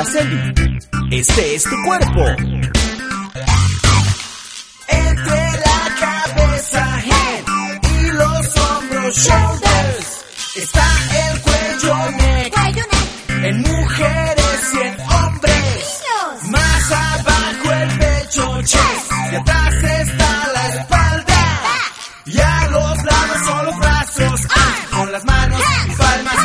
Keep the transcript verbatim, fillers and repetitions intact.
Araceli, este es tu cuerpo. Entre la cabeza, head, y los hombros, shoulders, está el cuello, neck, en mujeres y en hombres. Más abajo el pecho, chest, y atrás está la espalda. Y a los lados son los brazos, ah, con las manos y palmas